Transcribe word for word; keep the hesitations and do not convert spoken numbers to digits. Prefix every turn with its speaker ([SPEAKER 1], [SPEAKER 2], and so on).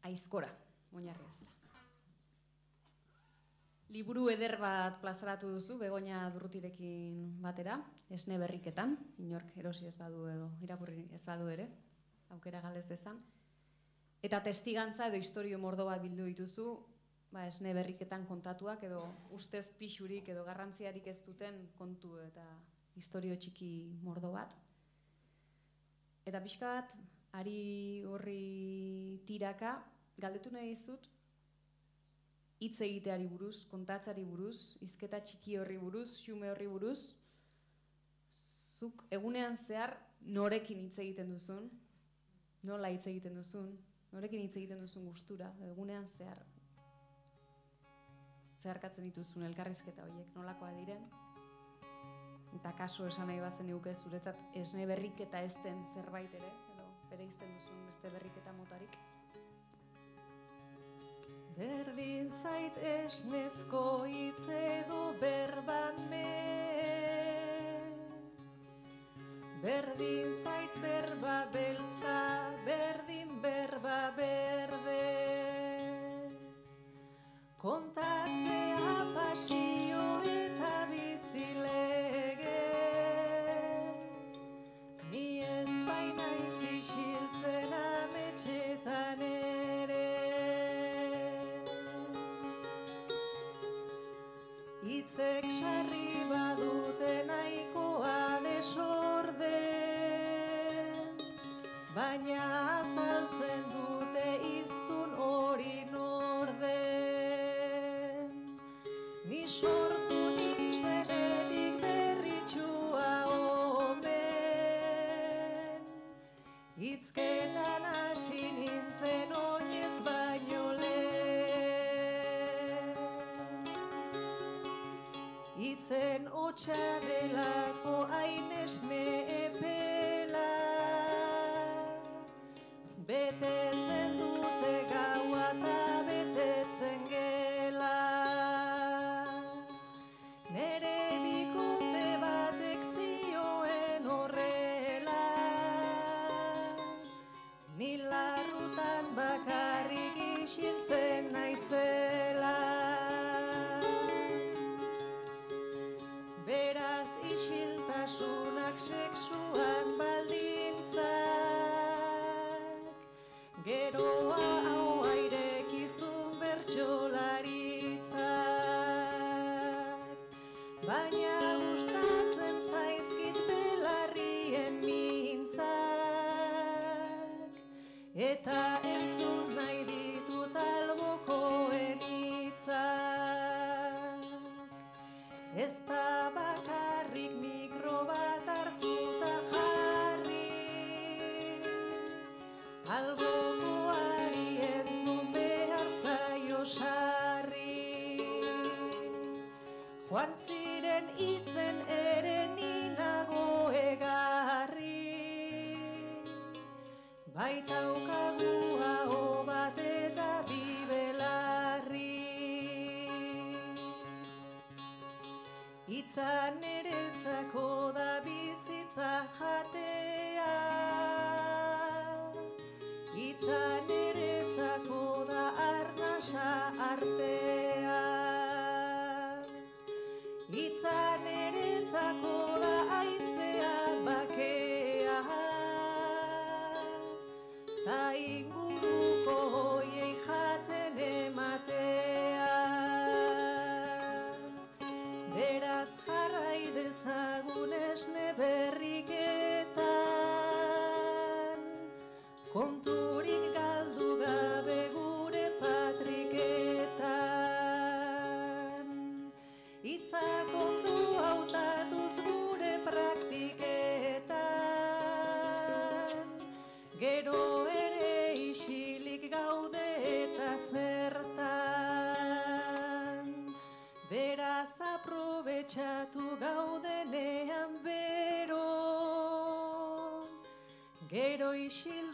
[SPEAKER 1] Aizkora, oinarri ez da. Liburu eder bat plazaratu duzu, Begoña Durrutirekin batera, Esne berriketan, inork erosi ez badu edo, irakurri ez badu ere, aukera galez dezan. Eta testigantza edo istorio mordo bat bildu dituzu, ba, Esne berriketan kontatuak edo ustez pixurik edo garrantziarik ez duten kontu eta istorio txiki mordo bat. Eta pixka bat, ari horri tiraka, galdetu nahi dizut, hitz egiteari buruz, kontatzari buruz, hizketa txiki horri buruz, xume horri buruz, zuk egunean zehar norekin hitz egiten duzun, nola hitz egiten duzun, norekin hitz egiten duzun gustura, egunean zehar zeharkatzen dituzun elkarrizketa horiek, nolakoa diren. Eta kaso esan nahi bazen nuke zuretzat esne berriketa ez den zerbait ere, edo bere izten duzun beste berriketa motarik.
[SPEAKER 2] Berdin zait esnezko hitz edo berbame, berdin zait berba beltza, berdin berba berde. Kontatzea pasio eta bizilege, ni ez baina izixiltzen ametxetan ere. Hitzek sarri badute nahikoa desorden, baina azaltzen dute iztun hori norden. Ni sortu nintzenetik berritxua omen, hizketan hasi nintzen oinez baino lehen. Hitzen hotxa delako hain esne epela, betetzen dute gaua eta betetzen gela. Nere bikote batek zioen horrela, ni larrutan bakarrik isiltzen naizela. Beraz isiltasunak sexuan baldintzak, geroa hau airekizun bertsolaritzak. Baina gustatzen zaizkit belarrien mintzak, eta entzun nahi ditut albokoen hitzak. Ez da bakarrik mikro bat hartuta jarri, albokoari entzun behar zaio sarri. Joan ziren hitzen ere ninago egarri, baitaukagu aho bat eta bi belarri. Hitza niretzako da bizitza jatea, hitza niretzako da arnasa artea. Hitza niretzako da aizea bakea, ta inguruko hoiei jaten ematea. Beraz jarrai dezagun esne berriketan, konturik galdu gabe gure patriketan. Hitzak ondo hautatuz gure praktiketan, gero ere isilik gaude eta zertan. Beraz aprobetxatu gaudenean bero, gero isil